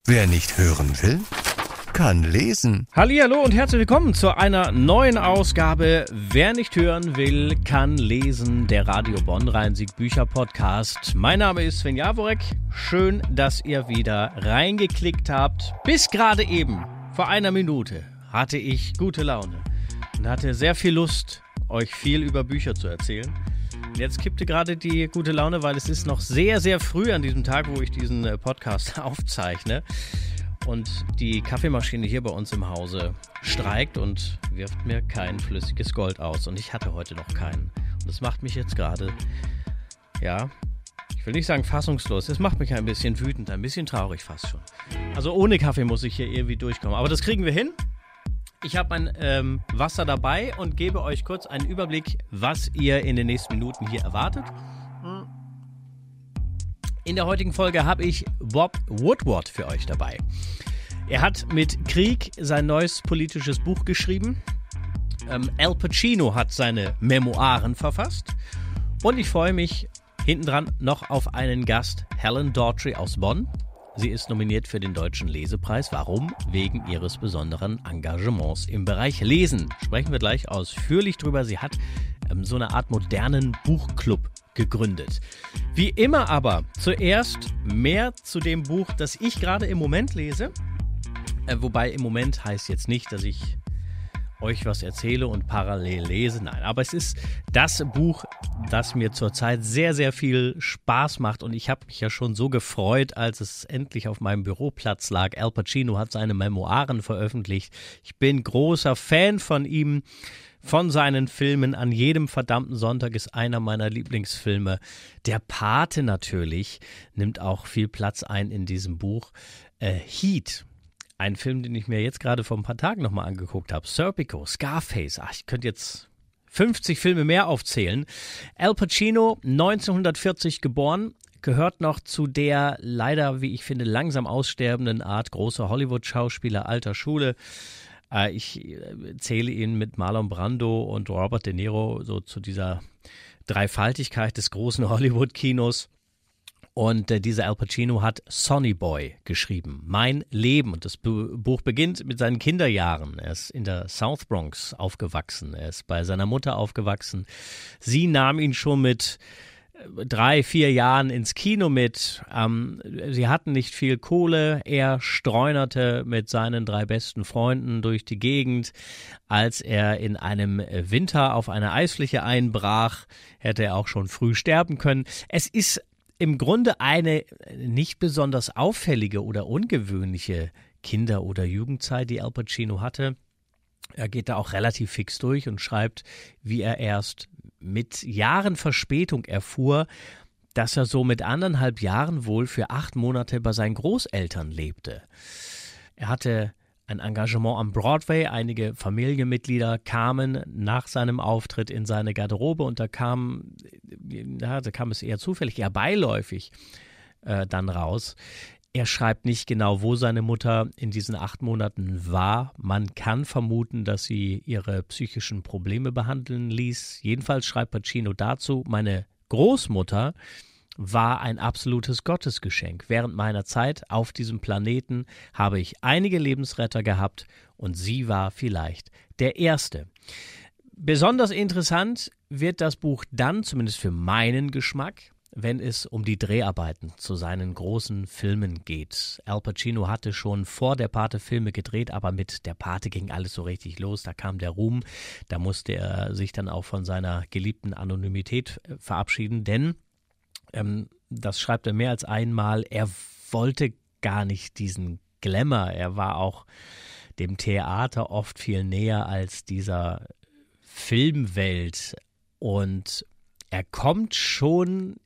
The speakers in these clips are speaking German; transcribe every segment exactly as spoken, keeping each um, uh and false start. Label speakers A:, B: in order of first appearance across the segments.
A: Wer nicht hören will, kann lesen.
B: Hallihallo und herzlich willkommen zu einer neuen Ausgabe Wer nicht hören will, kann lesen, der Radio Bonn Rhein-Sieg Bücher Podcast. Mein Name ist Sven Jaworek. Schön, dass ihr wieder reingeklickt habt. Bis gerade eben, vor einer Minute, hatte ich gute Laune und hatte sehr viel Lust, euch viel über Bücher zu erzählen. Jetzt kippte gerade die gute Laune, weil es ist noch sehr, sehr früh an diesem Tag, wo ich diesen Podcast aufzeichne. Und die Kaffeemaschine hier bei uns im Hause streikt und wirft mir kein flüssiges Gold aus. Und ich hatte heute noch keinen. Und das macht mich jetzt gerade, ja, ich will nicht sagen fassungslos. Es macht mich ein bisschen wütend, ein bisschen traurig fast schon. Also ohne Kaffee muss ich hier irgendwie durchkommen. Aber das kriegen wir hin. Ich habe mein ähm, Wasser dabei und gebe euch kurz einen Überblick, was ihr in den nächsten Minuten hier erwartet. In der heutigen Folge habe ich Bob Woodward für euch dabei. Er hat mit Krieg sein neues politisches Buch geschrieben. Ähm, Al Pacino hat seine Memoiren verfasst. Und ich freue mich hintendran noch auf einen Gast, Helen Daughtry aus Bonn. Sie ist nominiert für den Deutschen Lesepreis. Warum? Wegen ihres besonderen Engagements im Bereich Lesen. Sprechen wir gleich ausführlich drüber. Sie hat ähm, so eine Art modernen Buchclub gegründet. Wie immer aber zuerst mehr zu dem Buch, das ich gerade im Moment lese. Äh, wobei im Moment heißt jetzt nicht, dass ich euch was erzähle und parallel lese. Nein, aber es ist das Buch, das mir zurzeit sehr, sehr viel Spaß macht. Und ich habe mich ja schon so gefreut, als es endlich auf meinem Büroplatz lag. Al Pacino hat seine Memoiren veröffentlicht. Ich bin großer Fan von ihm, von seinen Filmen. An jedem verdammten Sonntag ist einer meiner Lieblingsfilme. Der Pate natürlich nimmt auch viel Platz ein in diesem Buch. Äh, Heat. Ein Film, den ich mir jetzt gerade vor ein paar Tagen nochmal angeguckt habe. Serpico, Scarface. Ach, ich könnte jetzt fünfzig Filme mehr aufzählen. Al Pacino, neunzehnhundertvierzig geboren, gehört noch zu der leider, wie ich finde, langsam aussterbenden Art großer Hollywood-Schauspieler alter Schule. Äh, ich zähle ihn mit Marlon Brando und Robert De Niro so zu dieser Dreifaltigkeit des großen Hollywood-Kinos. Und äh, dieser Al Pacino hat Sonny Boy geschrieben, Mein Leben. Und das Bu- Buch beginnt mit seinen Kinderjahren. Er ist in der South Bronx aufgewachsen. Er ist bei seiner Mutter aufgewachsen. Sie nahm ihn schon mit äh, drei, vier Jahren ins Kino mit. Ähm, sie hatten nicht viel Kohle. Er streunerte mit seinen drei besten Freunden durch die Gegend. Als er in einem Winter auf eine Eisfläche einbrach, hätte er auch schon früh sterben können. Es ist im Grunde eine nicht besonders auffällige oder ungewöhnliche Kinder- oder Jugendzeit, die Al Pacino hatte. Er geht da auch relativ fix durch und schreibt, wie er erst mit Jahren Verspätung erfuhr, dass er so mit anderthalb Jahren wohl für acht Monate bei seinen Großeltern lebte. Er hatte ein Engagement am Broadway. Einige Familienmitglieder kamen nach seinem Auftritt in seine Garderobe und da kam, ja, da kam es eher zufällig, eher beiläufig äh, dann raus. Er schreibt nicht genau, wo seine Mutter in diesen acht Monaten war. Man kann vermuten, dass sie ihre psychischen Probleme behandeln ließ. Jedenfalls schreibt Pacino dazu, meine Großmutter war ein absolutes Gottesgeschenk. Während meiner Zeit auf diesem Planeten habe ich einige Lebensretter gehabt und sie war vielleicht der erste. Besonders interessant wird das Buch dann, zumindest für meinen Geschmack, wenn es um die Dreharbeiten zu seinen großen Filmen geht. Al Pacino hatte schon vor der Pate Filme gedreht, aber mit der Pate ging alles so richtig los. Da kam der Ruhm, da musste er sich dann auch von seiner geliebten Anonymität verabschieden, denn Ähm, das schreibt er mehr als einmal, er wollte gar nicht diesen Glamour, er war auch dem Theater oft viel näher als dieser Filmwelt und er kommt schon,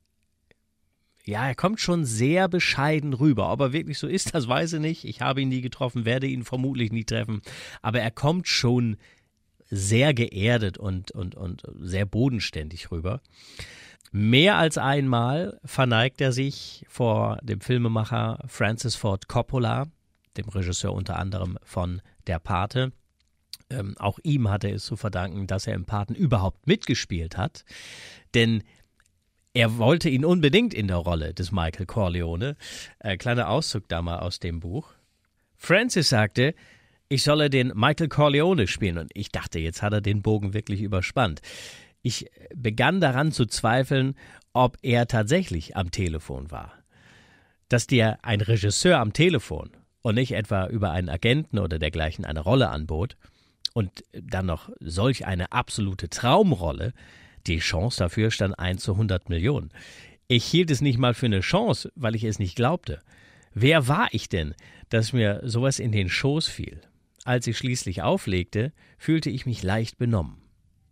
B: ja, er kommt schon sehr bescheiden rüber, ob er wirklich so ist, das weiß ich nicht, ich habe ihn nie getroffen, werde ihn vermutlich nie treffen, aber er kommt schon sehr geerdet und, und, und sehr bodenständig rüber. Mehr als einmal verneigt er sich vor dem Filmemacher Francis Ford Coppola, dem Regisseur unter anderem von Der Pate. Ähm, auch ihm hat er es zu verdanken, dass er im Paten überhaupt mitgespielt hat. Denn er wollte ihn unbedingt in der Rolle des Michael Corleone. Äh, kleiner Auszug da mal aus dem Buch. Francis sagte, ich solle den Michael Corleone spielen. Und ich dachte, jetzt hat er den Bogen wirklich überspannt. Ich begann daran zu zweifeln, ob er tatsächlich am Telefon war. Dass dir ein Regisseur am Telefon und nicht etwa über einen Agenten oder dergleichen eine Rolle anbot und dann noch solch eine absolute Traumrolle, die Chance dafür stand eins zu hundert Millionen. Ich hielt es nicht mal für eine Chance, weil ich es nicht glaubte. Wer war ich denn, dass mir sowas in den Schoß fiel? Als ich schließlich auflegte, fühlte ich mich leicht benommen.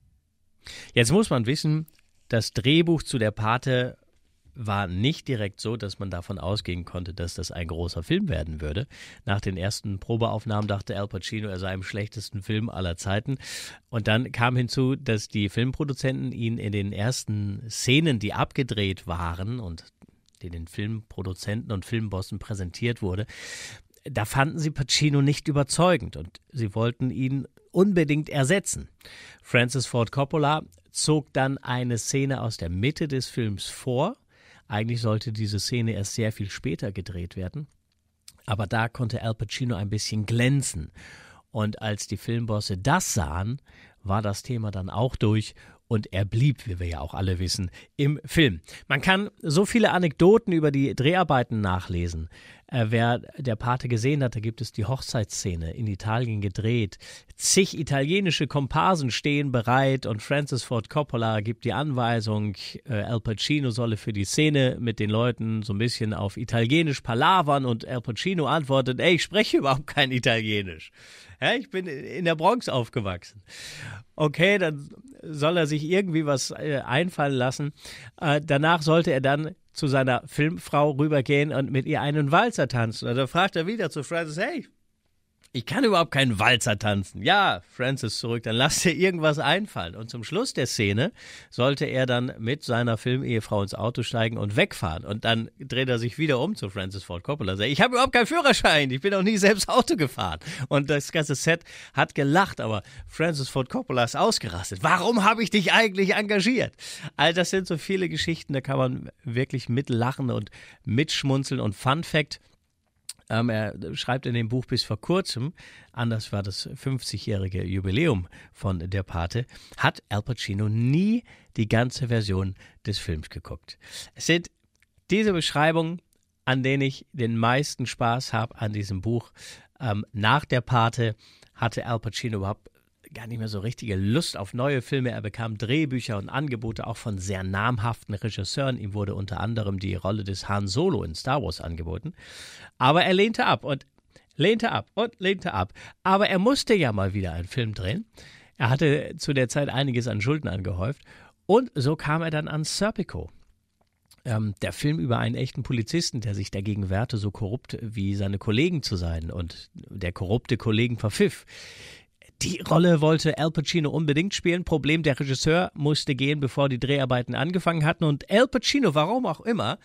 B: Jetzt muss man wissen, das Drehbuch zu Der Pate war nicht direkt so, dass man davon ausgehen konnte, dass das ein großer Film werden würde. Nach den ersten Probeaufnahmen dachte Al Pacino, er sei im schlechtesten Film aller Zeiten. Und dann kam hinzu, dass die Filmproduzenten ihn in den ersten Szenen, die abgedreht waren und die den Filmproduzenten und Filmbossen präsentiert wurde, da fanden sie Pacino nicht überzeugend und sie wollten ihn unbedingt ersetzen. Francis Ford Coppola zog dann eine Szene aus der Mitte des Films vor. Eigentlich sollte diese Szene erst sehr viel später gedreht werden. Aber da konnte Al Pacino ein bisschen glänzen. Und als die Filmbosse das sahen, war das Thema dann auch durch und er blieb, wie wir ja auch alle wissen, im Film. Man kann so viele Anekdoten über die Dreharbeiten nachlesen. Äh, wer Der Pate gesehen hat, da gibt es die Hochzeitsszene in Italien gedreht. Zig italienische Komparsen stehen bereit und Francis Ford Coppola gibt die Anweisung, äh, Al Pacino solle für die Szene mit den Leuten so ein bisschen auf Italienisch palavern und Al Pacino antwortet, ey, ich spreche überhaupt kein Italienisch. Ja, ich bin in der Bronx aufgewachsen. Okay, dann soll er sich irgendwie was äh, einfallen lassen. Äh, danach sollte er dann zu seiner Filmfrau rübergehen und mit ihr einen Walzer tanzen. Da fragt er wieder zu Francis, hey, ich kann überhaupt keinen Walzer tanzen. Ja, Francis zurück, dann lass dir irgendwas einfallen. Und zum Schluss der Szene sollte er dann mit seiner Filmehefrau ins Auto steigen und wegfahren. Und dann dreht er sich wieder um zu Francis Ford Coppola und sagt, ich habe überhaupt keinen Führerschein, ich bin auch nie selbst Auto gefahren. Und das ganze Set hat gelacht, aber Francis Ford Coppola ist ausgerastet. Warum habe ich dich eigentlich engagiert? All das sind so viele Geschichten, da kann man wirklich mitlachen und mitschmunzeln. Und Fun Fact, Ähm, er schreibt in dem Buch bis vor kurzem, anders war das fünfzigjährige Jubiläum von Der Pate, hat Al Pacino nie die ganze Version des Films geguckt. Es sind diese Beschreibungen, an denen ich den meisten Spaß habe an diesem Buch. Ähm, nach Der Pate hatte Al Pacino überhaupt gar nicht mehr so richtige Lust auf neue Filme. Er bekam Drehbücher und Angebote auch von sehr namhaften Regisseuren. Ihm wurde unter anderem die Rolle des Han Solo in Star Wars angeboten. Aber er lehnte ab und lehnte ab und lehnte ab. Aber er musste ja mal wieder einen Film drehen. Er hatte zu der Zeit einiges an Schulden angehäuft. Und so kam er dann an Serpico. Ähm, der Film über einen echten Polizisten, der sich dagegen wehrte, so korrupt wie seine Kollegen zu sein. Und der korrupte Kollegen verpfiff. Die Rolle wollte Al Pacino unbedingt spielen. Problem, der Regisseur musste gehen, bevor die Dreharbeiten angefangen hatten. Und Al Pacino, warum auch immer,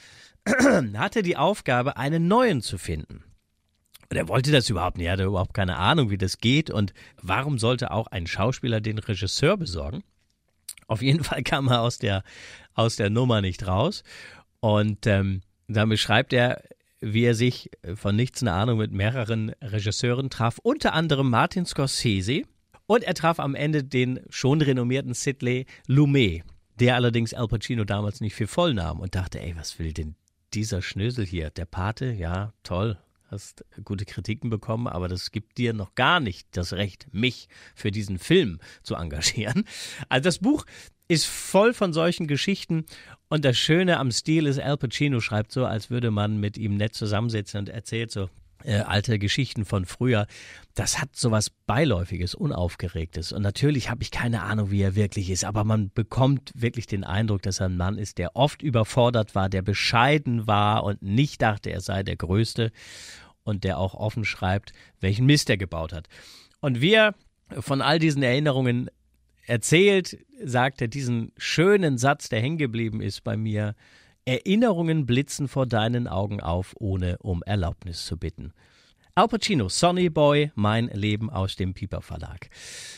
B: hatte die Aufgabe, einen neuen zu finden. Und er wollte das überhaupt nicht. Er hatte überhaupt keine Ahnung, wie das geht. Und warum sollte auch ein Schauspieler den Regisseur besorgen? Auf jeden Fall kam er aus der, aus der Nummer nicht raus. Und ähm, dann beschreibt er, wie er sich von nichts eine Ahnung mit mehreren Regisseuren traf, unter anderem Martin Scorsese. Und er traf am Ende den schon renommierten Sidney Lumet, der allerdings Al Pacino damals nicht für voll nahm und dachte, ey, was will denn dieser Schnösel hier? Der Pate, ja, toll, hast gute Kritiken bekommen, aber das gibt dir noch gar nicht das Recht, mich für diesen Film zu engagieren. Also das Buch ist voll von solchen Geschichten und das Schöne am Stil ist, Al Pacino schreibt so, als würde man mit ihm nett zusammensitzen und erzählt so äh, alte Geschichten von früher. Das hat so was Beiläufiges, Unaufgeregtes und natürlich habe ich keine Ahnung, wie er wirklich ist, aber man bekommt wirklich den Eindruck, dass er ein Mann ist, der oft überfordert war, der bescheiden war und nicht dachte, er sei der Größte und der auch offen schreibt, welchen Mist er gebaut hat. Und wir von all diesen Erinnerungen erzählt, sagt er diesen schönen Satz, der hängen geblieben ist bei mir: Erinnerungen blitzen vor deinen Augen auf, ohne um Erlaubnis zu bitten. Al Pacino, Sonny Boy, mein Leben aus dem Piper Verlag.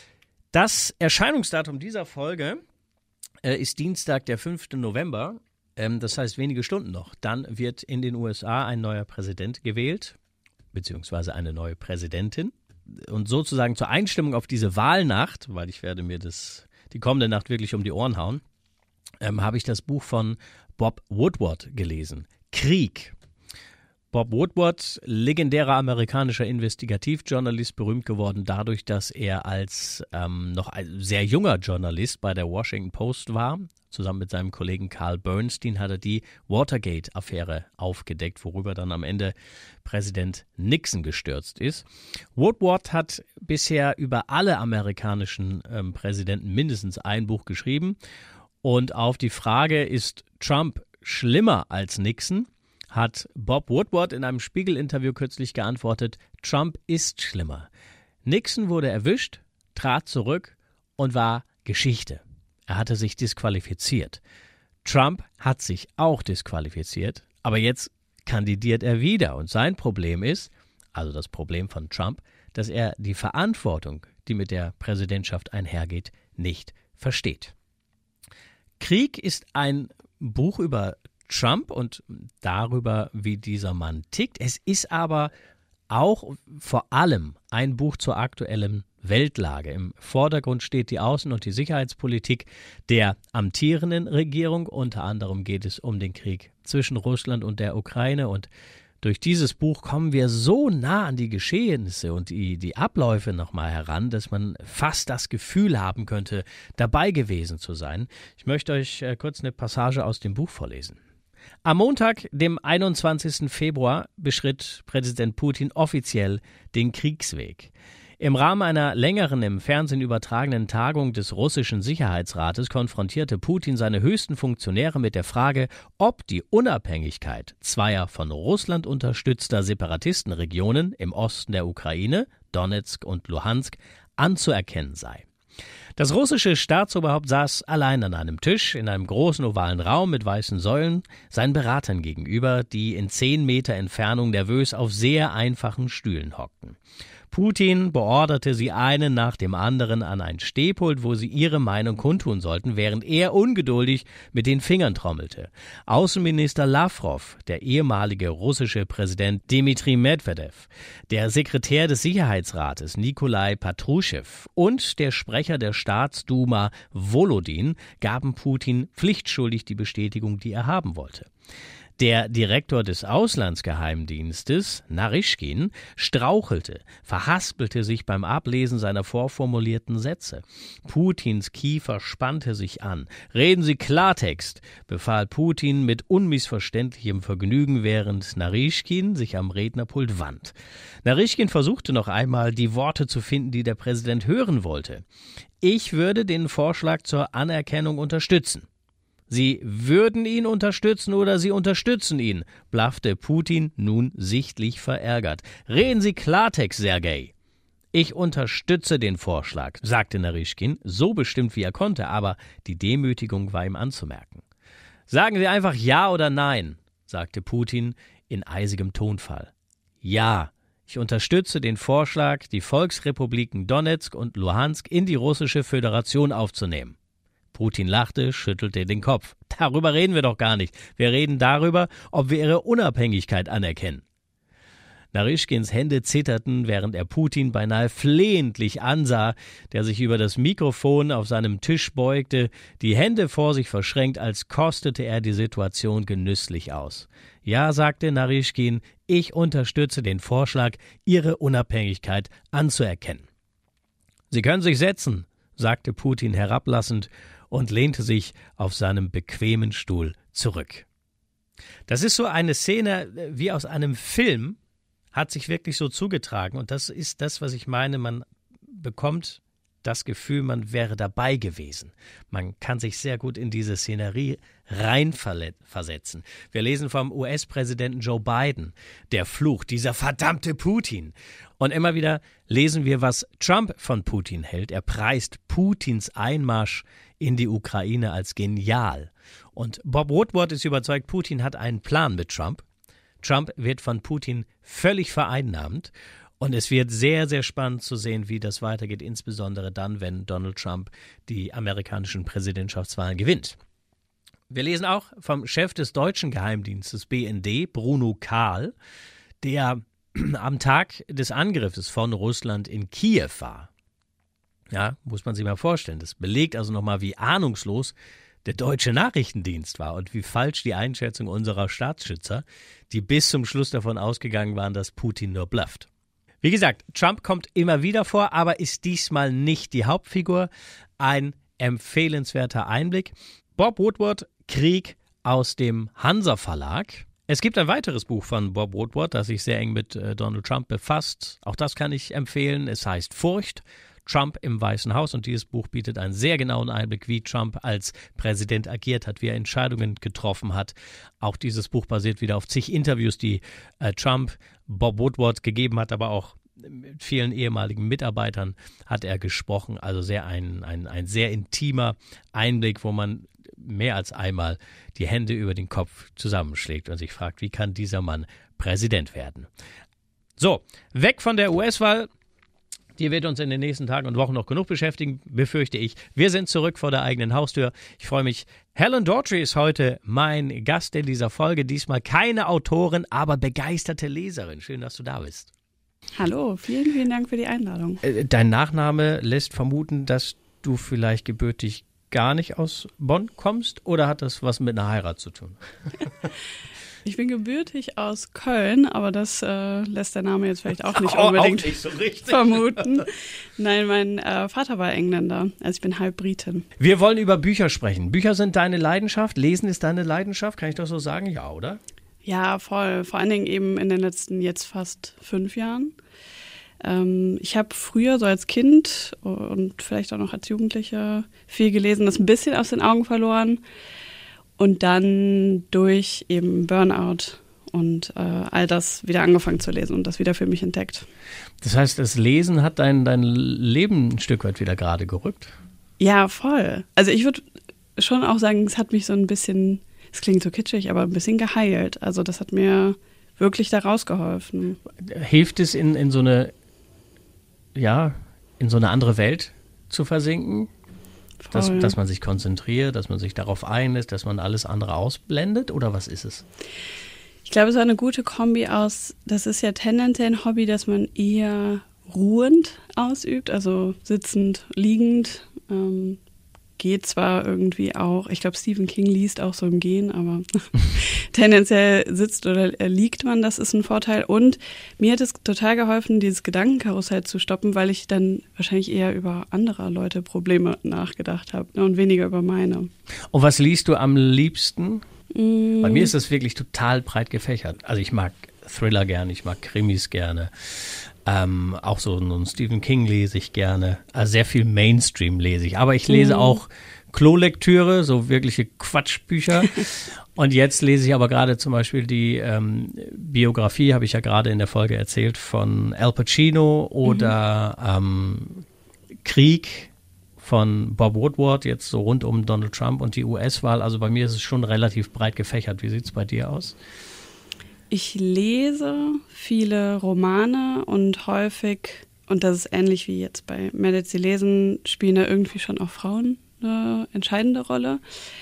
B: Das Erscheinungsdatum dieser Folge äh, ist Dienstag, der fünften November. ähm, das heißt wenige Stunden noch, dann wird in den U S A ein neuer Präsident gewählt, beziehungsweise eine neue Präsidentin. Und sozusagen zur Einstimmung auf diese Wahlnacht, weil ich werde mir das die kommende Nacht wirklich um die Ohren hauen, ähm, habe ich das Buch von Bob Woodward gelesen. Krieg. Bob Woodward, legendärer amerikanischer Investigativjournalist, berühmt geworden dadurch, dass er als ähm, noch ein sehr junger Journalist bei der Washington Post war. Zusammen mit seinem Kollegen Carl Bernstein hat er die Watergate-Affäre aufgedeckt, worüber dann am Ende Präsident Nixon gestürzt ist. Woodward hat bisher über alle amerikanischen ähm, Präsidenten mindestens ein Buch geschrieben. Und auf die Frage, ist Trump schlimmer als Nixon, hat Bob Woodward in einem Spiegel-Interview kürzlich geantwortet, Trump ist schlimmer. Nixon wurde erwischt, trat zurück und war Geschichte. Er hatte sich disqualifiziert. Trump hat sich auch disqualifiziert, aber jetzt kandidiert er wieder. Und sein Problem ist, also das Problem von Trump, dass er die Verantwortung, die mit der Präsidentschaft einhergeht, nicht versteht. Krieg ist ein Buch über Trump und darüber, wie dieser Mann tickt. Es ist aber auch vor allem ein Buch zur aktuellen Weltlage. Im Vordergrund steht die Außen- und die Sicherheitspolitik der amtierenden Regierung. Unter anderem geht es um den Krieg zwischen Russland und der Ukraine. Und durch dieses Buch kommen wir so nah an die Geschehnisse und die, die Abläufe nochmal heran, dass man fast das Gefühl haben könnte, dabei gewesen zu sein. Ich möchte euch äh, kurz eine Passage aus dem Buch vorlesen. Am Montag, dem einundzwanzigsten Februar, beschritt Präsident Putin offiziell den Kriegsweg. Im Rahmen einer längeren im Fernsehen übertragenen Tagung des russischen Sicherheitsrates konfrontierte Putin seine höchsten Funktionäre mit der Frage, ob die Unabhängigkeit zweier von Russland unterstützter Separatistenregionen im Osten der Ukraine, Donezk und Luhansk, anzuerkennen sei. Das russische Staatsoberhaupt saß allein an einem Tisch in einem großen ovalen Raum mit weißen Säulen, seinen Beratern gegenüber, die in zehn Meter Entfernung nervös auf sehr einfachen Stühlen hockten. Putin beorderte sie einen nach dem anderen an ein Stehpult, wo sie ihre Meinung kundtun sollten, während er ungeduldig mit den Fingern trommelte. Außenminister Lavrov, der ehemalige russische Präsident Dmitri Medvedev, der Sekretär des Sicherheitsrates Nikolai Patruschew und der Sprecher der Staatsduma Volodin gaben Putin pflichtschuldig die Bestätigung, die er haben wollte. Der Direktor des Auslandsgeheimdienstes, Naryschkin, strauchelte, verhaspelte sich beim Ablesen seiner vorformulierten Sätze. Putins Kiefer spannte sich an. »Reden Sie Klartext«, befahl Putin mit unmissverständlichem Vergnügen, während Naryschkin sich am Rednerpult wand. Naryschkin versuchte noch einmal, die Worte zu finden, die der Präsident hören wollte. »Ich würde den Vorschlag zur Anerkennung unterstützen.« »Sie würden ihn unterstützen oder Sie unterstützen ihn«, blaffte Putin, nun sichtlich verärgert. »Reden Sie Klartext, Sergei.« »Ich unterstütze den Vorschlag«, sagte Naryschkin, so bestimmt wie er konnte, aber die Demütigung war ihm anzumerken. »Sagen Sie einfach Ja oder Nein«, sagte Putin in eisigem Tonfall. »Ja, ich unterstütze den Vorschlag, die Volksrepubliken Donezk und Luhansk in die russische Föderation aufzunehmen.« Putin lachte, schüttelte den Kopf. »Darüber reden wir doch gar nicht. Wir reden darüber, ob wir ihre Unabhängigkeit anerkennen.« Naryschkins Hände zitterten, während er Putin beinahe flehentlich ansah, der sich über das Mikrofon auf seinem Tisch beugte, die Hände vor sich verschränkt, als kostete er die Situation genüsslich aus. »Ja«, sagte Naryschkin, »ich unterstütze den Vorschlag, Ihre Unabhängigkeit anzuerkennen.« »Sie können sich setzen«, sagte Putin herablassend und lehnte sich auf seinem bequemen Stuhl zurück. Das ist so eine Szene wie aus einem Film, hat sich wirklich so zugetragen. Und das ist das, was ich meine, man bekommt das Gefühl, man wäre dabei gewesen. Man kann sich sehr gut in diese Szenerie reinversetzen. Wir lesen vom U S-Präsidenten Joe Biden, der Fluch, dieser verdammte Putin. Und immer wieder lesen wir, was Trump von Putin hält. Er preist Putins Einmarsch in die Ukraine als genial. Und Bob Woodward ist überzeugt, Putin hat einen Plan mit Trump. Trump wird von Putin völlig vereinnahmt. Und es wird sehr, sehr spannend zu sehen, wie das weitergeht, insbesondere dann, wenn Donald Trump die amerikanischen Präsidentschaftswahlen gewinnt. Wir lesen auch vom Chef des deutschen Geheimdienstes B N D, Bruno Kahl, der am Tag des Angriffes von Russland in Kiew war. Ja, muss man sich mal vorstellen. Das belegt also nochmal, wie ahnungslos der deutsche Nachrichtendienst war und wie falsch die Einschätzung unserer Staatsschützer, die bis zum Schluss davon ausgegangen waren, dass Putin nur blufft. Wie gesagt, Trump kommt immer wieder vor, aber ist diesmal nicht die Hauptfigur. Ein empfehlenswerter Einblick. Bob Woodward, Krieg aus dem Hansa Verlag. Es gibt ein weiteres Buch von Bob Woodward, das sich sehr eng mit äh, Donald Trump befasst. Auch das kann ich empfehlen. Es heißt Furcht, Trump im Weißen Haus. Und dieses Buch bietet einen sehr genauen Einblick, wie Trump als Präsident agiert hat, wie er Entscheidungen getroffen hat. Auch dieses Buch basiert wieder auf zig Interviews, die äh, Trump Bob Woodward gegeben hat, aber auch mit vielen ehemaligen Mitarbeitern hat er gesprochen. Also sehr ein, ein, ein sehr intimer Einblick, wo man mehr als einmal die Hände über den Kopf zusammenschlägt und sich fragt, wie kann dieser Mann Präsident werden? So, weg von der U S-Wahl. Die wird uns in den nächsten Tagen und Wochen noch genug beschäftigen, befürchte ich. Wir sind zurück vor der eigenen Haustür. Ich freue mich. Helen Daughtry ist heute mein Gast in dieser Folge. Diesmal keine Autorin, aber begeisterte Leserin. Schön, dass du da bist.
C: Hallo, vielen, vielen Dank für die Einladung.
B: Dein Nachname lässt vermuten, dass du vielleicht gebürtig gar nicht aus Bonn kommst, oder hat das was mit einer Heirat zu tun?
C: Ich bin gebürtig aus Köln, aber das äh, lässt der Name jetzt vielleicht auch nicht
B: oh,
C: unbedingt
B: auch nicht so richtig
C: vermuten. Nein, mein äh, Vater war Engländer, also ich bin halb Britin.
B: Wir wollen über Bücher sprechen. Bücher sind deine Leidenschaft, Lesen ist deine Leidenschaft, kann ich das so sagen? Ja, oder?
C: Ja, voll. Vor allen Dingen eben in den letzten jetzt fast fünf Jahren. Ähm, ich habe früher so als Kind und vielleicht auch noch als Jugendliche viel gelesen, das ein bisschen aus den Augen verloren. Und dann durch eben Burnout und äh, all das wieder angefangen zu lesen und das wieder für mich entdeckt.
B: Das heißt, das Lesen hat dein, dein Leben ein Stück weit wieder gerade gerückt?
C: Ja, voll. Also ich würde schon auch sagen, es hat mich so ein bisschen, es klingt so kitschig, aber ein bisschen geheilt. Also das hat mir wirklich da rausgeholfen.
B: Hilft es in, in so eine, ja, in so eine andere Welt zu versinken? Dass, dass man sich konzentriert, dass man sich darauf einlässt, dass man alles andere ausblendet, oder was ist es?
C: Ich glaube, es ist eine gute Kombi aus, das ist ja tendenziell ein Hobby, das man eher ruhend ausübt, also sitzend, liegend. Ähm, geht zwar irgendwie auch, ich glaube, Stephen King liest auch so im Gehen, aber tendenziell sitzt oder liegt man, das ist ein Vorteil. Und mir hat es total geholfen, dieses Gedankenkarussell zu stoppen, weil ich dann wahrscheinlich eher über anderer Leute Probleme nachgedacht habe, ne, und weniger über meine.
B: Und was liest du am liebsten?
C: Mm.
B: Bei mir ist das wirklich total breit gefächert. Also ich mag Thriller gerne, ich mag Krimis gerne. Ähm, auch so einen Stephen King lese ich gerne. Also sehr viel Mainstream lese ich. Aber ich lese mm. auch Klolektüre, so wirkliche Quatschbücher. Und jetzt lese ich aber gerade zum Beispiel die ähm, Biografie, habe ich ja gerade in der Folge erzählt, von Al Pacino oder mhm. ähm, Krieg von Bob Woodward, jetzt so rund um Donald Trump und die U S-Wahl. Also bei mir ist es schon relativ breit gefächert. Wie sieht es bei dir aus?
C: Ich lese viele Romane und häufig, und das ist ähnlich wie jetzt bei Mehr als sie lesen, spielen da irgendwie schon auch Frauen eine entscheidende Rolle.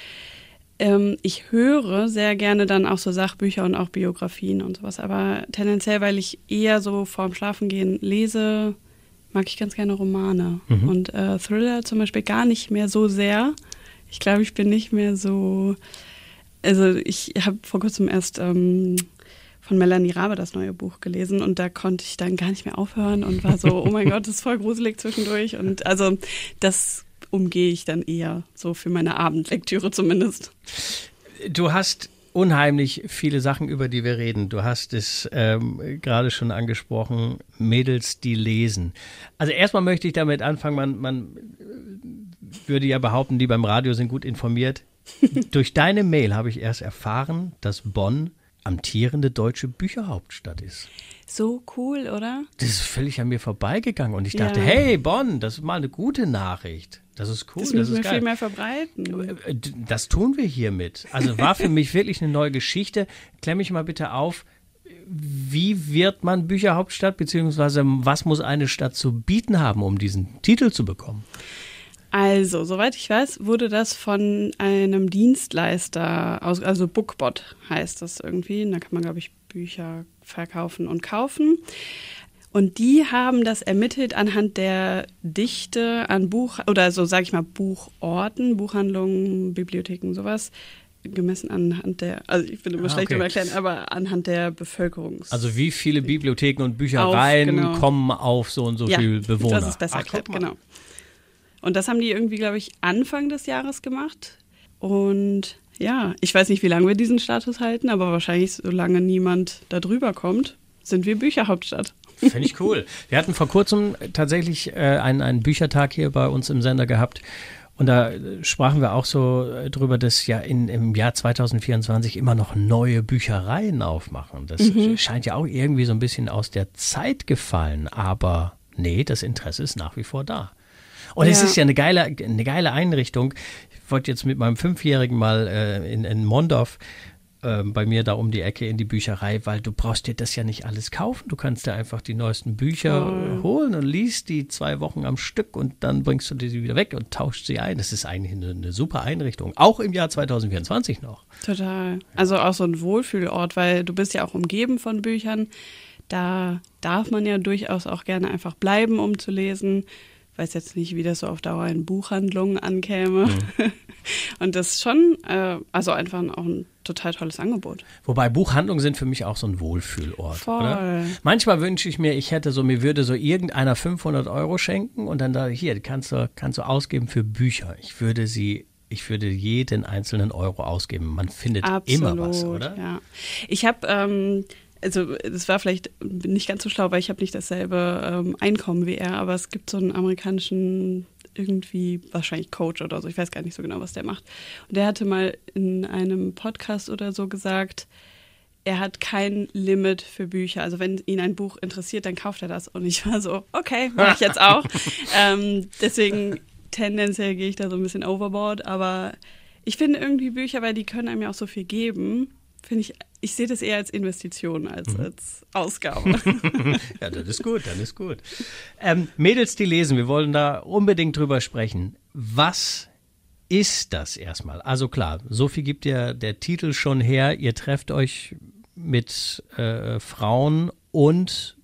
C: Ähm, ich höre sehr gerne dann auch so Sachbücher und auch Biografien und sowas, aber tendenziell, weil ich eher so vorm Schlafengehen lese, mag ich ganz gerne Romane. Mhm. Und äh, Thriller zum Beispiel gar nicht mehr so sehr. Ich glaube, ich bin nicht mehr so, also ich habe vor kurzem erst ähm, von Melanie Rabe das neue Buch gelesen und da konnte ich dann gar nicht mehr aufhören und war so, oh mein Gott, das ist voll gruselig zwischendurch. Und also das umgehe ich dann eher so für meine Abendlektüre zumindest.
B: Du hast unheimlich viele Sachen, über die wir reden. Du hast es ähm, gerade schon angesprochen, Mädels, die lesen. Also erstmal möchte ich damit anfangen, man, man würde ja behaupten, die beim Radio sind gut informiert. Durch deine Mail habe ich erst erfahren, dass Bonn amtierende deutsche Bücherhauptstadt ist.
C: So cool, oder?
B: Das ist völlig an mir vorbeigegangen und ich
C: Ja.
B: dachte, hey Bonn, das ist mal eine gute Nachricht. Das ist cool,
C: Das
B: das,
C: müssen
B: ist
C: wir
B: geil.
C: viel mehr verbreiten.
B: Das tun wir hiermit. Also war für mich wirklich eine neue Geschichte. Klär mich mal bitte auf, wie wird man Bücherhauptstadt, beziehungsweise was muss eine Stadt zu bieten haben, um diesen Titel zu bekommen?
C: Also, soweit ich weiß, wurde das von einem Dienstleister, aus, also Bookbot heißt das irgendwie. Da kann man, glaube ich, Bücher verkaufen und kaufen. Und die haben das ermittelt anhand der Dichte an Buch, oder so sage ich mal Buchorten, Buchhandlungen, Bibliotheken, sowas, gemessen anhand der, also ich bin immer ah, schlecht okay. im Erklären, aber anhand der Bevölkerungs...
B: Also wie viele Bibliotheken und Büchereien auf, genau. kommen auf so und so ja, viel Bewohner?
C: Das ist besser erklärt, genau. Und das haben die irgendwie, glaube ich, Anfang des Jahres gemacht. Und ja, ich weiß nicht, wie lange wir diesen Status halten, aber wahrscheinlich, solange niemand da drüber kommt, sind wir Bücherhauptstadt.
B: Finde ich cool. Wir hatten vor kurzem tatsächlich äh, einen, einen Büchertag hier bei uns im Sender gehabt. Und da sprachen wir auch so drüber, dass ja in, im Jahr zwanzig vierundzwanzig immer noch neue Büchereien aufmachen. Das mhm. scheint ja auch irgendwie so ein bisschen aus der Zeit gefallen. Aber nee, das Interesse ist nach wie vor da. Und ja. es ist ja eine geile, eine geile Einrichtung. Ich wollte jetzt mit meinem Fünfjährigen mal äh, in, in Mondorf äh, bei mir da um die Ecke in die Bücherei, weil du brauchst dir das ja nicht alles kaufen. Du kannst dir einfach die neuesten Bücher oh. holen und liest die zwei Wochen am Stück und dann bringst du die wieder weg und tauschst sie ein. Das ist eigentlich eine, eine super Einrichtung. Auch im Jahr zwanzig vierundzwanzig noch.
C: Total. Also auch so ein Wohlfühlort, weil du bist ja auch umgeben von Büchern. Da darf man ja durchaus auch gerne einfach bleiben, um zu lesen. Ich weiß jetzt nicht, wie das so auf Dauer in Buchhandlungen ankäme. Mhm. Und das ist schon, äh, also einfach auch ein total tolles Angebot.
B: Wobei Buchhandlungen sind für mich auch so ein Wohlfühlort.
C: Voll.
B: Oder? Manchmal wünsche ich mir, ich hätte so, mir würde so irgendeiner fünfhundert Euro schenken und dann da, hier, kannst du, kannst du ausgeben für Bücher. Ich würde sie, ich würde jeden einzelnen Euro ausgeben. Man findet
C: Absolut,
B: immer was, oder?
C: Ja. Ich habe, ähm, also das war vielleicht nicht ganz so schlau, weil ich habe nicht dasselbe ähm, Einkommen wie er, aber es gibt so einen amerikanischen irgendwie wahrscheinlich Coach oder so, ich weiß gar nicht so genau, was der macht. Und der hatte mal in einem Podcast oder so gesagt, er hat kein Limit für Bücher. Also wenn ihn ein Buch interessiert, dann kauft er das. Und ich war so, okay, mache ich jetzt auch. ähm, deswegen tendenziell gehe ich da so ein bisschen overboard. Aber ich finde irgendwie Bücher, weil die können einem ja auch so viel geben, finde ich, ich sehe das eher als Investition als mhm. als Ausgabe.
B: Ja, das ist gut, das ist gut. Ähm, Mädels, die lesen, wir wollen da unbedingt drüber sprechen. Was ist das erstmal? Also klar, so viel gibt ja der Titel schon her. Ihr trefft euch mit äh, Frauen und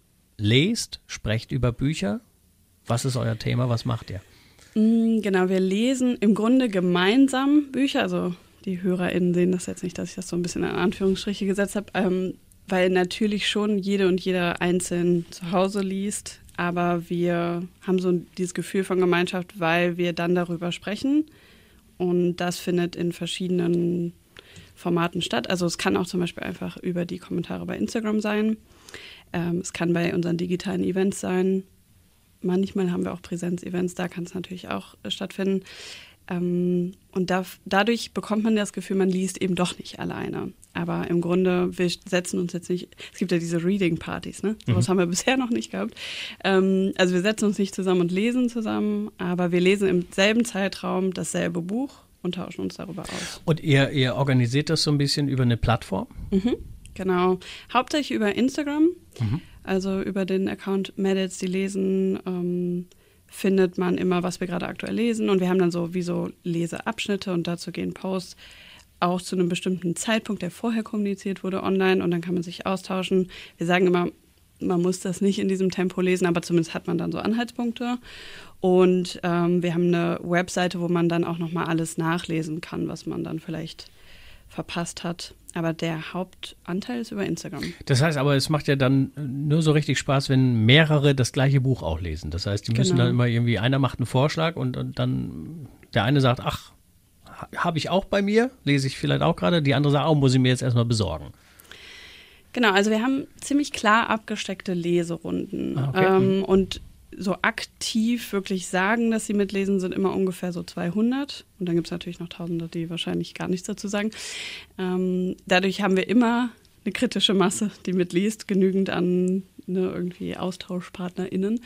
B: lest, sprecht über Bücher. Was ist euer Thema? Was macht ihr?
C: Genau, wir lesen im Grunde gemeinsam Bücher, also die HörerInnen sehen das jetzt nicht, dass ich das so ein bisschen in Anführungsstriche gesetzt habe, ähm, weil natürlich schon jede und jeder einzeln zu Hause liest, aber wir haben so dieses Gefühl von Gemeinschaft, weil wir dann darüber sprechen und das findet in verschiedenen Formaten statt. Also es kann auch zum Beispiel einfach über die Kommentare bei Instagram sein, ähm, es kann bei unseren digitalen Events sein, manchmal haben wir auch Präsenzevents, da kann es natürlich auch äh, stattfinden. Ähm, und da, dadurch bekommt man das Gefühl, man liest eben doch nicht alleine. Aber im Grunde, wir setzen uns jetzt nicht, es gibt ja diese Reading-Partys, ne? So was mhm. haben wir bisher noch nicht gehabt. Ähm, also wir setzen uns nicht zusammen und lesen zusammen, aber wir lesen im selben Zeitraum dasselbe Buch und tauschen uns darüber aus.
B: Und ihr, ihr organisiert das so ein bisschen über eine Plattform?
C: Mhm, genau. Hauptsächlich über Instagram, mhm. also über den Account Mädels, die lesen, ähm, findet man immer, was wir gerade aktuell lesen. Und wir haben dann so wie so Leseabschnitte und dazu gehen Posts auch zu einem bestimmten Zeitpunkt, der vorher kommuniziert wurde, online. Und dann kann man sich austauschen. Wir sagen immer, man muss das nicht in diesem Tempo lesen, aber zumindest hat man dann so Anhaltspunkte. Und ähm, wir haben eine Webseite, wo man dann auch nochmal alles nachlesen kann, was man dann vielleicht verpasst hat. Aber der Hauptanteil ist über Instagram.
B: Das heißt aber, es macht ja dann nur so richtig Spaß, wenn mehrere das gleiche Buch auch lesen. Das heißt, die müssen genau. dann immer irgendwie, einer macht einen Vorschlag und, und dann der eine sagt, ach, habe ich auch bei mir, lese ich vielleicht auch gerade. Die andere sagt, auch muss ich mir jetzt erstmal besorgen.
C: Genau, also wir haben ziemlich klar abgesteckte Leserunden.
B: Ah, okay.
C: ähm, und so aktiv wirklich sagen, dass sie mitlesen, sind immer ungefähr so zweihundert. Und dann gibt es natürlich noch Tausende, die wahrscheinlich gar nichts dazu sagen. Ähm, dadurch haben wir immer eine kritische Masse, die mitliest, genügend an ne, irgendwie AustauschpartnerInnen.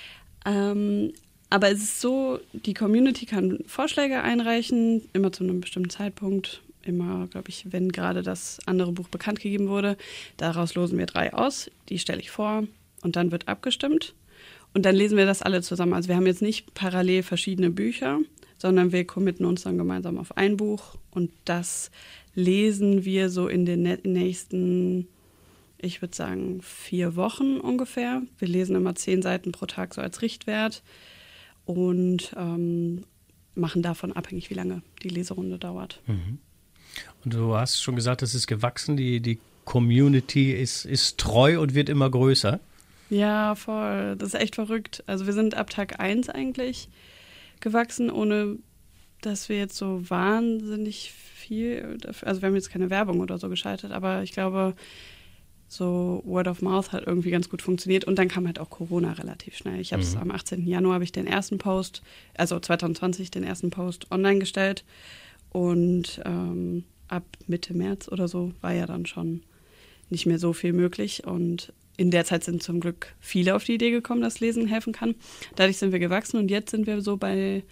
C: Ähm, aber es ist so, die Community kann Vorschläge einreichen, immer zu einem bestimmten Zeitpunkt. Immer, glaube ich, wenn gerade das andere Buch bekannt gegeben wurde. Daraus losen wir drei aus, die stelle ich vor und dann wird abgestimmt. Und dann lesen wir das alle zusammen. Also wir haben jetzt nicht parallel verschiedene Bücher, sondern wir committen uns dann gemeinsam auf ein Buch. Und das lesen wir so in den nächsten, ich würde sagen, vier Wochen ungefähr. Wir lesen immer zehn Seiten pro Tag so als Richtwert und ähm, machen davon abhängig, wie lange die Leserunde dauert.
B: Mhm. Und du hast schon gesagt, es ist gewachsen, die, die Community ist, ist treu und wird immer größer.
C: Ja, voll. Das ist echt verrückt. Also wir sind ab Tag eins eigentlich gewachsen, ohne dass wir jetzt so wahnsinnig viel dafür, also wir haben jetzt keine Werbung oder so geschaltet, aber ich glaube, so Word of Mouth hat irgendwie ganz gut funktioniert und dann kam halt auch Corona relativ schnell. Ich habe es mhm. am achtzehnten Januar habe ich den ersten Post, also zwanzig zwanzig den ersten Post online gestellt und ähm, ab Mitte März oder so war ja dann schon nicht mehr so viel möglich und in der Zeit sind zum Glück viele auf die Idee gekommen, dass Lesen helfen kann. Dadurch sind wir gewachsen und jetzt sind wir so bei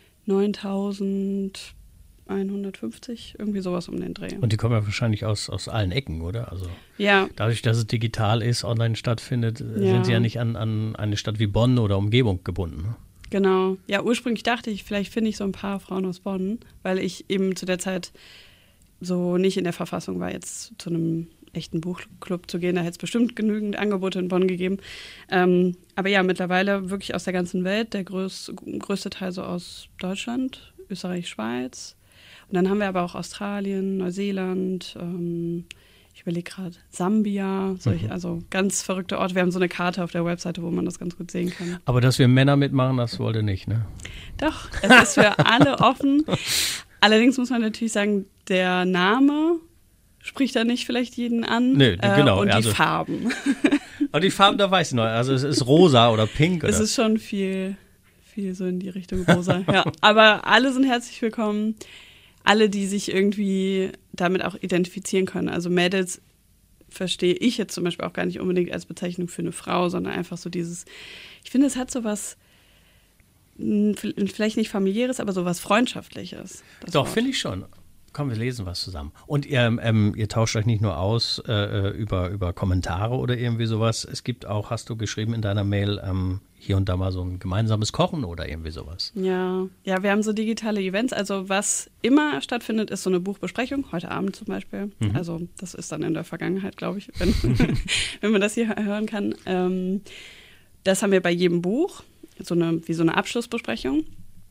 C: neuntausendeinhundertfünfzig, irgendwie sowas um den Dreh.
B: Und die kommen ja wahrscheinlich aus, aus allen Ecken, oder? Also
C: ja.
B: Dadurch, dass es digital ist, online stattfindet,
C: ja.
B: sind sie ja nicht an, an eine Stadt wie Bonn oder Umgebung gebunden. Ne?
C: Genau. Ja, ursprünglich dachte ich, vielleicht finde ich so ein paar Frauen aus Bonn, weil ich eben zu der Zeit so nicht in der Verfassung war, jetzt zu einem echten Buchclub zu gehen. Da hätte es bestimmt genügend Angebote in Bonn gegeben. Ähm, aber ja, mittlerweile wirklich aus der ganzen Welt. Der größ, größte Teil so aus Deutschland, Österreich, Schweiz. Und dann haben wir aber auch Australien, Neuseeland, ähm, ich überlege gerade Sambia, solche, mhm. also ganz verrückte Orte. Wir haben so eine Karte auf der Webseite, wo man das ganz gut sehen kann.
B: Aber dass wir Männer mitmachen, das wollt ihr nicht, ne?
C: Doch, es ist für alle offen. Allerdings muss man natürlich sagen, der Name spricht da nicht vielleicht jeden an.
B: Nö, genau.
C: Äh, und
B: also,
C: die Farben.
B: Aber die Farben, da weiß ich noch. Also es ist rosa oder pink. Oder?
C: Es ist schon viel, viel so in die Richtung rosa. Ja, aber alle sind herzlich willkommen. Alle, die sich irgendwie damit auch identifizieren können. Also Mädels verstehe ich jetzt zum Beispiel auch gar nicht unbedingt als Bezeichnung für eine Frau, sondern einfach so dieses, ich finde, es hat so was, vielleicht nicht familiäres, aber so was Freundschaftliches.
B: Doch, finde ich schon. Komm, wir lesen was zusammen. Und ihr, ähm, ihr tauscht euch nicht nur aus äh, über, über Kommentare oder irgendwie sowas. Es gibt auch, hast du geschrieben in deiner Mail, ähm, hier und da mal so ein gemeinsames Kochen oder irgendwie sowas.
C: Ja, ja, wir haben so digitale Events. Also was immer stattfindet, ist so eine Buchbesprechung. Heute Abend zum Beispiel. Mhm. Also das ist dann in der Vergangenheit, glaube ich, wenn, wenn man das hier hören kann. Ähm, das haben wir bei jedem Buch, so eine, wie so eine Abschlussbesprechung.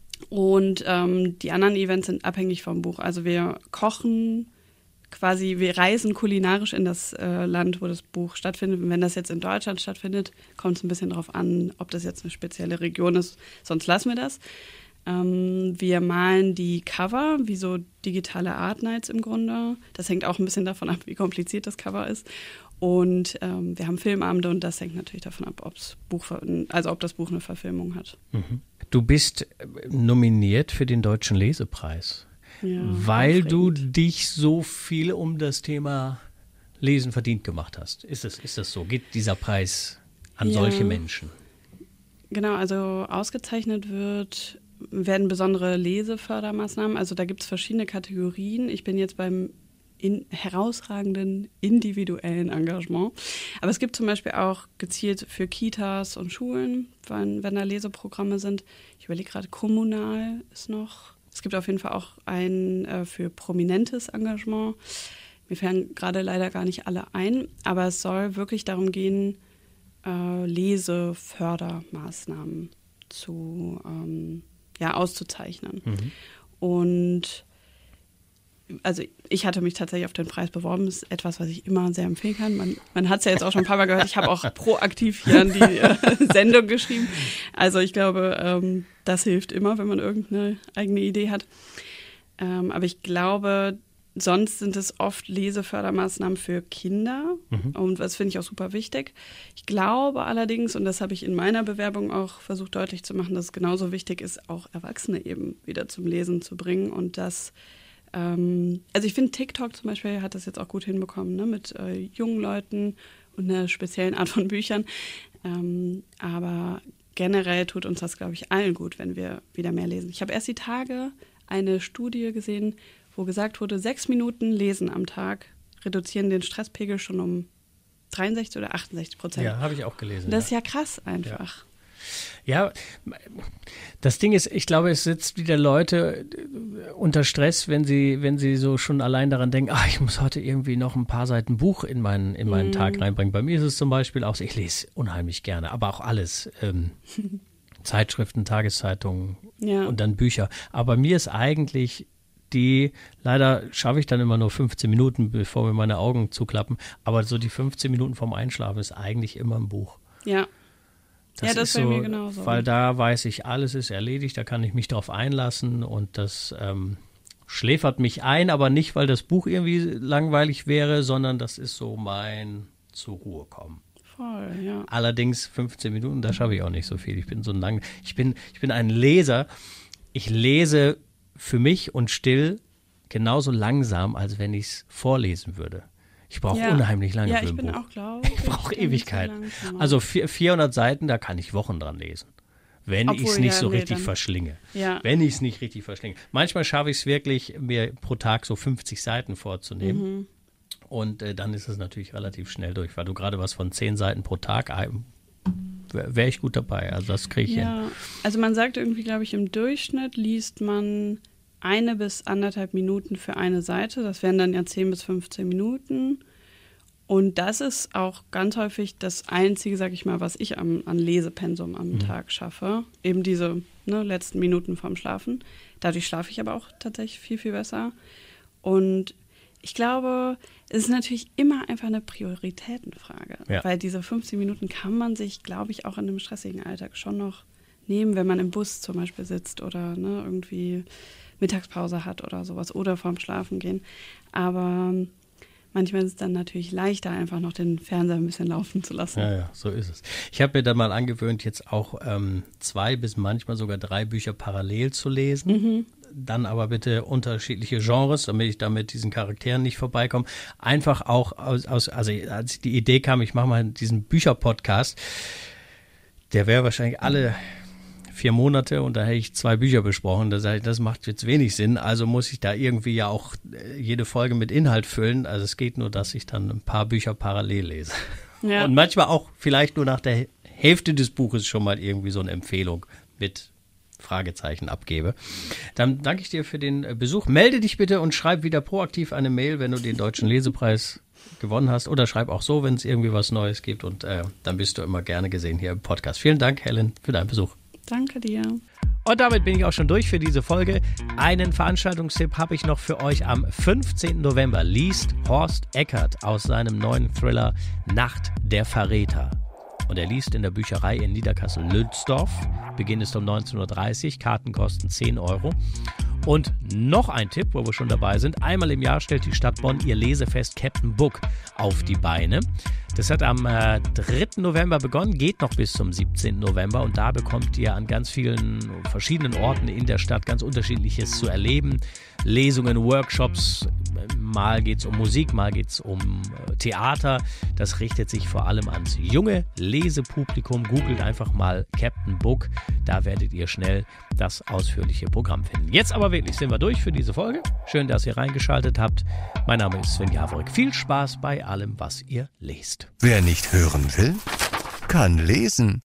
C: Und ähm, die anderen Events sind abhängig vom Buch. Also wir kochen quasi, wir reisen kulinarisch in das äh, Land, wo das Buch stattfindet. Und wenn das jetzt in Deutschland stattfindet, kommt es ein bisschen darauf an, ob das jetzt eine spezielle Region ist. Sonst lassen wir das. Ähm, wir malen die Cover, wie so digitale Art Nights im Grunde. Das hängt auch ein bisschen davon ab, wie kompliziert das Cover ist. Und ähm, wir haben Filmabende und das hängt natürlich davon ab, ob's Buch, also ob das Buch eine Verfilmung hat.
B: Mhm. Du bist nominiert für den Deutschen Lesepreis, ja, weil aufregend. Du dich so viel um das Thema Lesen verdient gemacht hast. Ist das, ist das so? Geht dieser Preis an ja. solche Menschen?
C: Genau, also ausgezeichnet wird, werden besondere Lesefördermaßnahmen. Also da gibt es verschiedene Kategorien. Ich bin jetzt beim in herausragenden individuellen Engagement. Aber es gibt zum Beispiel auch gezielt für Kitas und Schulen, wenn, wenn da Leseprogramme sind. Ich überlege gerade, kommunal ist noch. Es gibt auf jeden Fall auch ein äh, für prominentes Engagement. Mir fallen gerade leider gar nicht alle ein, aber es soll wirklich darum gehen, äh, Lesefördermaßnahmen zu, ähm, ja, auszuzeichnen. Mhm. Und also ich hatte mich tatsächlich auf den Preis beworben. Das ist etwas, was ich immer sehr empfehlen kann. Man, man hat es ja jetzt auch schon ein paar Mal gehört. Ich habe auch proaktiv hier an die äh, Sendung geschrieben. Also ich glaube, ähm, das hilft immer, wenn man irgendeine eigene Idee hat. Ähm, aber ich glaube, sonst sind es oft Lesefördermaßnahmen für Kinder. Mhm. Und das finde ich auch super wichtig. Ich glaube allerdings, und das habe ich in meiner Bewerbung auch versucht deutlich zu machen, dass es genauso wichtig ist, auch Erwachsene eben wieder zum Lesen zu bringen. Und das Also ich finde, TikTok zum Beispiel hat das jetzt auch gut hinbekommen, ne, mit äh, jungen Leuten und einer speziellen Art von Büchern. Ähm, aber generell tut uns das, glaube ich, allen gut, wenn wir wieder mehr lesen. Ich habe erst die Tage eine Studie gesehen, wo gesagt wurde, sechs Minuten Lesen am Tag reduzieren den Stresspegel schon um dreiundsechzig oder achtundsechzig Prozent.
B: Ja, habe ich auch gelesen.
C: Das ist
B: ja,
C: ja krass einfach.
B: Ja, das Ding ist, ich glaube, es setzt wieder Leute unter Stress, wenn sie, wenn sie so schon allein daran denken, ach, ich muss heute irgendwie noch ein paar Seiten Buch in meinen, in meinen mhm. Tag reinbringen. Bei mir ist es zum Beispiel auch, ich lese unheimlich gerne, aber auch alles. Ähm, Zeitschriften, Tageszeitungen ja. und dann Bücher. Aber bei mir ist eigentlich die, leider schaffe ich dann immer nur fünfzehn Minuten, bevor mir meine Augen zuklappen, aber so die fünfzehn Minuten vorm Einschlafen ist eigentlich immer ein Buch.
C: Ja.
B: Das
C: ja, das
B: ist
C: bei
B: so,
C: mir genauso.
B: Weil da weiß ich, alles ist erledigt, da kann ich mich drauf einlassen und das ähm, schläfert mich ein, aber nicht, weil das Buch irgendwie langweilig wäre, sondern das ist so mein zur Ruhe kommen.
C: Voll, ja.
B: Allerdings fünfzehn Minuten, da schaffe ich auch nicht so viel. Ich bin so ein lang, ich bin, ich bin ein Leser. Ich lese für mich und still genauso langsam, als wenn ich es vorlesen würde. Ich brauche ja. unheimlich lange
C: ja,
B: für ein Buch.
C: Ja, ich bin auch, glaube ich.
B: Ich brauche Ewigkeiten. So also vierhundert Seiten, da kann ich Wochen dran lesen. Wenn ich es nicht ja, so nee, richtig dann, verschlinge.
C: Ja.
B: Wenn ich es nicht richtig verschlinge. Manchmal schaffe ich es wirklich, mir pro Tag so fünfzig Seiten vorzunehmen. Mhm. Und äh, dann ist es natürlich relativ schnell durch, weil du gerade was von zehn Seiten pro Tag, äh, wäre ich gut dabei. Also das kriege ich
C: ja. hin. Also man sagt irgendwie, glaube ich, im Durchschnitt liest man eine bis anderthalb Minuten für eine Seite. Das wären dann ja zehn bis fünfzehn Minuten. Und das ist auch ganz häufig das Einzige, sag ich mal, was ich am, an Lesepensum am mhm. Tag schaffe. Eben diese ne, letzten Minuten vorm Schlafen. Dadurch schlafe ich aber auch tatsächlich viel, viel besser. Und ich glaube, es ist natürlich immer einfach eine Prioritätenfrage. Ja. Weil diese fünfzehn Minuten kann man sich, glaube ich, auch in einem stressigen Alltag schon noch nehmen, wenn man im Bus zum Beispiel sitzt oder ne, irgendwie Mittagspause hat oder sowas oder vorm Schlafen gehen. Aber manchmal ist es dann natürlich leichter, einfach noch den Fernseher ein bisschen laufen zu lassen.
B: Ja, ja, so ist es. Ich habe mir dann mal angewöhnt, jetzt auch ähm, zwei bis manchmal sogar drei Bücher parallel zu lesen. Mhm. Dann aber bitte unterschiedliche Genres, damit ich da mit diesen Charakteren nicht vorbeikomme. Einfach auch aus, aus also als die Idee kam, ich mache mal diesen Bücher-Podcast, der wäre wahrscheinlich alle vier Monate und da hätte ich zwei Bücher besprochen. Da sage ich, das macht jetzt wenig Sinn, also muss ich da irgendwie ja auch jede Folge mit Inhalt füllen. Also es geht nur, dass ich dann ein paar Bücher parallel lese. Ja. Und manchmal auch vielleicht nur nach der Hälfte des Buches schon mal irgendwie so eine Empfehlung mit Fragezeichen abgebe. Dann danke ich dir für den Besuch. Melde dich bitte und schreib wieder proaktiv eine Mail, wenn du den Deutschen Lesepreis gewonnen hast. Oder schreib auch so, wenn es irgendwie was Neues gibt. Und äh, dann bist du immer gerne gesehen hier im Podcast. Vielen Dank, Helen, für deinen Besuch.
C: Danke dir.
B: Und damit bin ich auch schon durch für diese Folge. Einen Veranstaltungstipp habe ich noch für euch. Am fünfzehnten November liest Horst Eckert aus seinem neuen Thriller Nacht der Verräter. Und er liest in der Bücherei in Niederkassel-Lülsdorf. Beginn ist um neunzehn Uhr dreißig, Karten kosten zehn Euro. Und noch ein Tipp, wo wir schon dabei sind. Einmal im Jahr stellt die Stadt Bonn ihr Lesefest Captain Book auf die Beine. Das hat am äh, dritten November begonnen, geht noch bis zum siebzehnten November. Und da bekommt ihr an ganz vielen verschiedenen Orten in der Stadt ganz Unterschiedliches zu erleben. Lesungen, Workshops, mal geht es um Musik, mal geht es um äh, Theater. Das richtet sich vor allem ans junge Lesepublikum. Googelt einfach mal Captain Book, da werdet ihr schnell das ausführliche Programm finden. Jetzt aber wirklich sind wir durch für diese Folge. Schön, dass ihr reingeschaltet habt. Mein Name ist Sven Javorik. Viel Spaß bei allem, was ihr lest.
A: Wer nicht hören will, kann lesen.